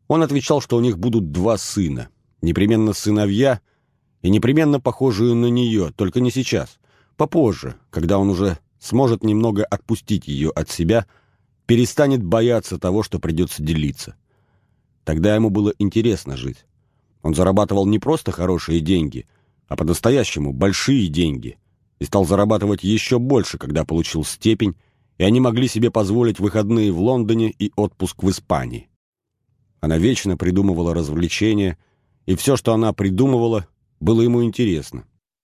Он отвечал, что у них будут 2 сына, непременно сыновья и непременно похожие на нее, только не сейчас, попозже, когда он уже сможет немного отпустить ее от себя, перестанет бояться того, что придется делиться. Тогда ему было интересно жить. Он зарабатывал не просто хорошие деньги, а по-настоящему большие деньги, и стал зарабатывать еще больше, когда получил степень, и они могли себе позволить выходные в Лондоне и отпуск в Испании. Она вечно придумывала развлечения, и все, что она придумывала, было ему интересно.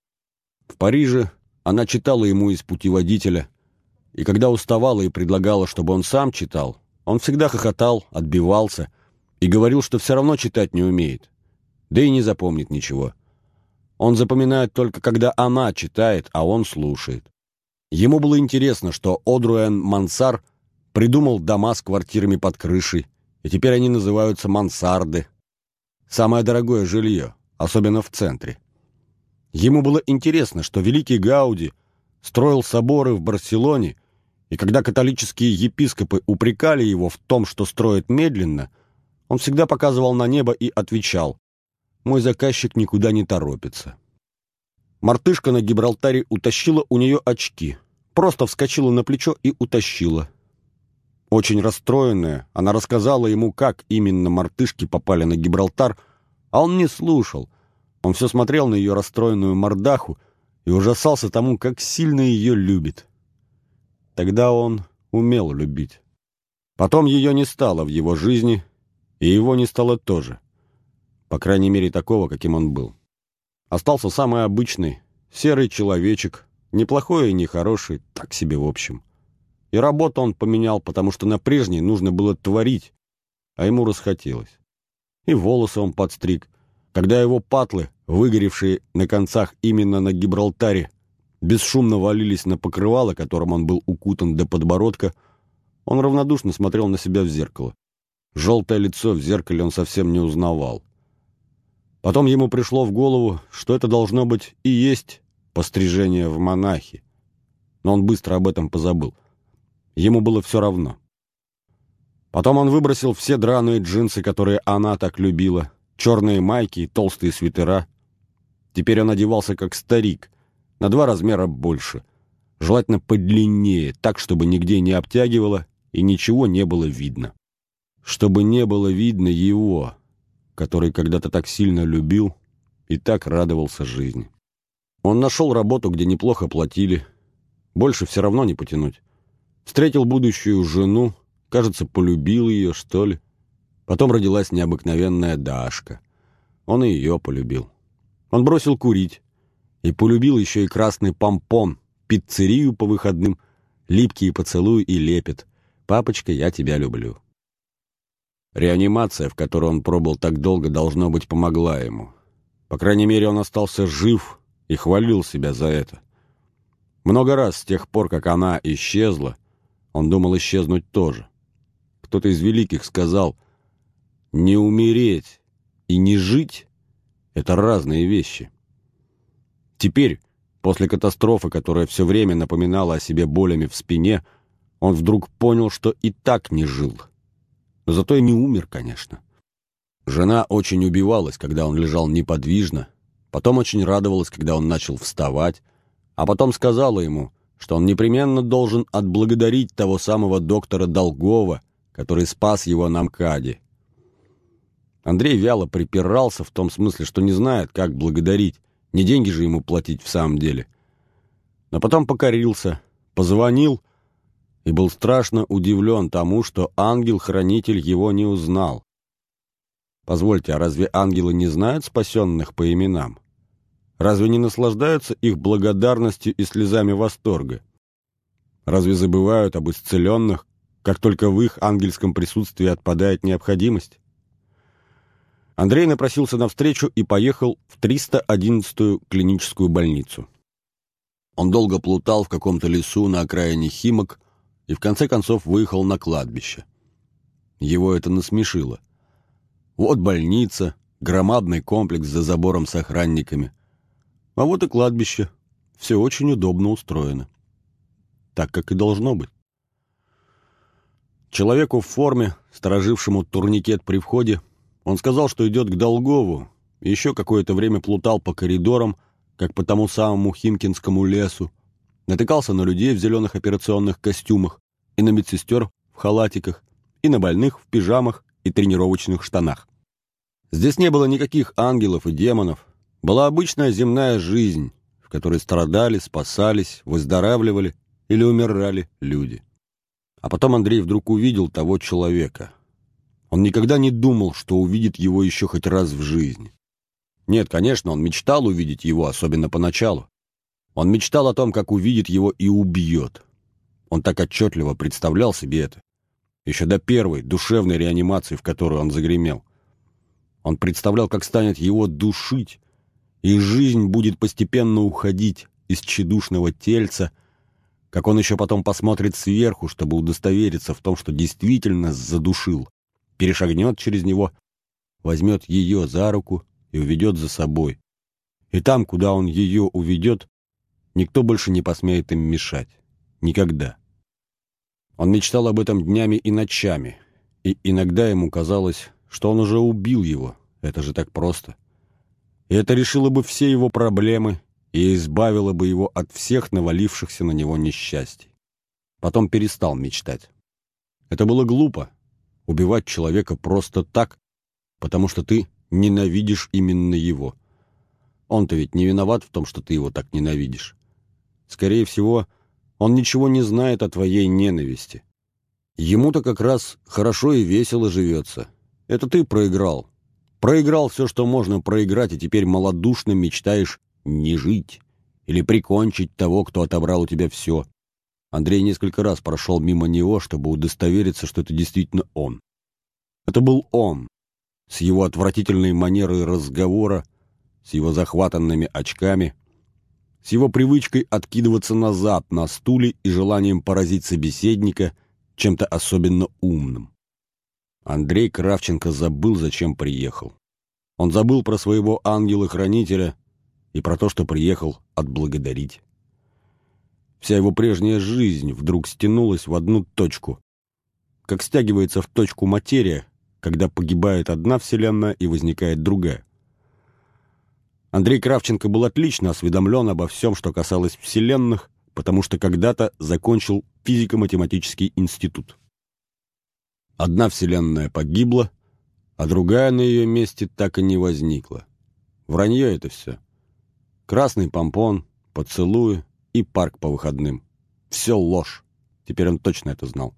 В Париже она читала ему из путеводителя, и когда уставала и предлагала, чтобы он сам читал, он всегда хохотал, отбивался и говорил, что все равно читать не умеет, да и не запомнит ничего. Он запоминает только, когда она читает, а он слушает. Ему было интересно, что Одруэн Мансар придумал дома с квартирами под крышей, и теперь они называются мансарды. Самое дорогое жилье, особенно в центре. Ему было интересно, что великий Гауди строил соборы в Барселоне, и когда католические епископы упрекали его в том, что строит медленно, он всегда показывал на небо и отвечал: «Мой заказчик никуда не торопится». Мартышка на Гибралтаре утащила у нее очки, просто вскочила на плечо и утащила. Очень расстроенная, она рассказала ему, как именно мартышки попали на Гибралтар, а он не слушал. Он все смотрел на ее расстроенную мордаху и ужасался тому, как сильно ее любит. Тогда он умел любить. Потом ее не стало в его жизни, и его не стало тоже. По крайней мере, такого, каким он был. Остался самый обычный, серый человечек, неплохой и не хороший, так себе в общем. И работу он поменял, потому что на прежней нужно было творить, а ему расхотелось. И волосы он подстриг. Когда его патлы, выгоревшие на концах именно на Гибралтаре, бесшумно валились на покрывало, которым он был укутан до подбородка, он равнодушно смотрел на себя в зеркало. Желтое лицо в зеркале он совсем не узнавал. Потом ему пришло в голову, что это должно быть и есть пострижение в монахи. Но он быстро об этом позабыл. Ему было все равно. Потом он выбросил все драные джинсы, которые она так любила, черные майки и толстые свитера. Теперь он одевался как старик, на 2 размера больше, желательно подлиннее, так, чтобы нигде не обтягивало и ничего не было видно. Чтобы не было видно его, который когда-то так сильно любил и так радовался жизни. Он нашел работу, где неплохо платили, больше все равно не потянуть. Встретил будущую жену, кажется, полюбил ее, что ли. Потом родилась необыкновенная Дашка. Он и ее полюбил. Он бросил курить и полюбил еще и красный помпон, пиццерию по выходным, липкие поцелуи и лепет. «Папочка, я тебя люблю». Реанимация, в которой он пробыл так долго, должно быть, помогла ему. По крайней мере, он остался жив и хвалил себя за это. Много раз с тех пор, как она исчезла, он думал исчезнуть тоже. Кто-то из великих сказал: «Не умереть и не жить — это разные вещи». Теперь, после катастрофы, которая все время напоминала о себе болями в спине, он вдруг понял, что и так не жил. Но зато и не умер, конечно. Жена очень убивалась, когда он лежал неподвижно, потом очень радовалась, когда он начал вставать, а потом сказала ему, что он непременно должен отблагодарить того самого доктора Долгова, который спас его на МКАДе. Андрей вяло припирался в том смысле, что не знает, как благодарить, не деньги же ему платить в самом деле. Но потом покорился, позвонил и был страшно удивлен тому, что ангел-хранитель его не узнал. Позвольте, а разве ангелы не знают спасенных по именам? Разве не наслаждаются их благодарностью и слезами восторга? Разве забывают об исцеленных, как только в их ангельском присутствии отпадает необходимость? Андрей напросился навстречу и поехал в 311-ю клиническую больницу. Он долго плутал в каком-то лесу на окраине Химок и в конце концов выехал на кладбище. Его это насмешило. Вот больница, громадный комплекс за забором с охранниками. А вот и кладбище. Все очень удобно устроено. Так, как и должно быть. Человеку в форме, сторожившему турникет при входе, Он сказал, что идет к Долгову, и еще какое-то время плутал по коридорам, как по тому самому Химкинскому лесу, натыкался на людей в зеленых операционных костюмах, и на медсестер в халатиках, и на больных в пижамах и тренировочных штанах. Здесь не было никаких ангелов и демонов, была обычная земная жизнь, в которой страдали, спасались, выздоравливали или умирали люди. А потом Андрей вдруг увидел того человека. Он никогда не думал, что увидит его еще хоть раз в жизни. Нет, конечно, он мечтал увидеть его, особенно поначалу. Он мечтал о том, как увидит его и убьет. Он так отчетливо представлял себе это. Еще до первой душевной реанимации, в которую он загремел. Он представлял, как станет его душить, и жизнь будет постепенно уходить из тщедушного тельца, как он еще потом посмотрит сверху, чтобы удостовериться в том, что действительно задушил, перешагнет через него, возьмет ее за руку и уведет за собой. И там, куда он ее уведет, никто больше не посмеет им мешать. Никогда. Он мечтал об этом днями и ночами, и иногда ему казалось, что он уже убил его. Это же так просто. И это решило бы все его проблемы и избавило бы его от всех навалившихся на него несчастий. Потом перестал мечтать. Это было глупо — убивать человека просто так, потому что ты ненавидишь именно его. Он-то ведь не виноват в том, что ты его так ненавидишь. Скорее всего, он ничего не знает о твоей ненависти. Ему-то как раз хорошо и весело живется. Это ты проиграл. Проиграл все, что можно проиграть, и теперь малодушно мечтаешь не жить или прикончить того, кто отобрал у тебя все. Андрей несколько раз прошел мимо него, чтобы удостовериться, что это действительно он. Это был он, с его отвратительной манерой разговора, с его захватанными очками, с его привычкой откидываться назад на стуле и желанием поразить собеседника чем-то особенно умным. Андрей Кравченко забыл, зачем приехал. Он забыл про своего ангела-хранителя и про то, что приехал отблагодарить. Вся его прежняя жизнь вдруг стянулась в одну точку, как стягивается в точку материя, когда погибает одна вселенная и возникает другая. Андрей Кравченко был отлично осведомлен обо всем, что касалось вселенных, потому что когда-то закончил физико-математический институт. Одна вселенная погибла, а другая на ее месте так и не возникла. Вранье это все. Красный помпон, поцелуи и парк по выходным. Все ложь. Теперь он точно это знал.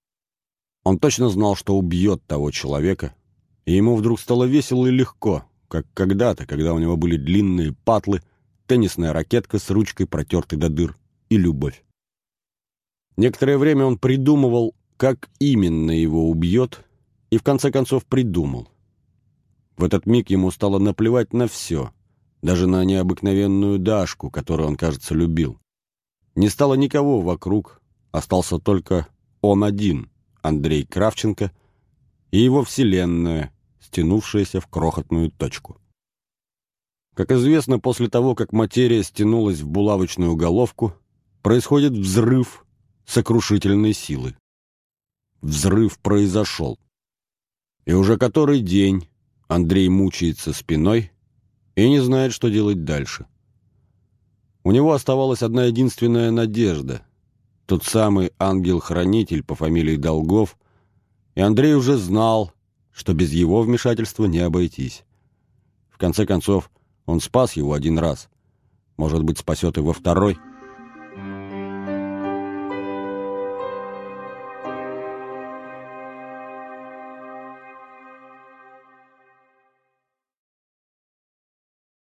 Он точно знал, что убьет того человека, и ему вдруг стало весело и легко, как когда-то, когда у него были длинные патлы, теннисная ракетка с ручкой, протертой до дыр, и любовь. Некоторое время он придумывал, как именно его убьет, и в конце концов придумал. В этот миг ему стало наплевать на все, даже на необыкновенную Дашку, которую он, кажется, любил. Не стало никого вокруг, остался только он один, Андрей Кравченко, и его вселенная, стянувшаяся в крохотную точку. Как известно, после того, как материя стянулась в булавочную головку, происходит взрыв сокрушительной силы. Взрыв произошел. И уже который день Андрей мучается спиной и не знает, что делать дальше. У него оставалась одна единственная надежда. Тот самый ангел-хранитель по фамилии Долгов, и Андрей уже знал, что без его вмешательства не обойтись. В конце концов, он спас его один раз. Может быть, спасет и во второй.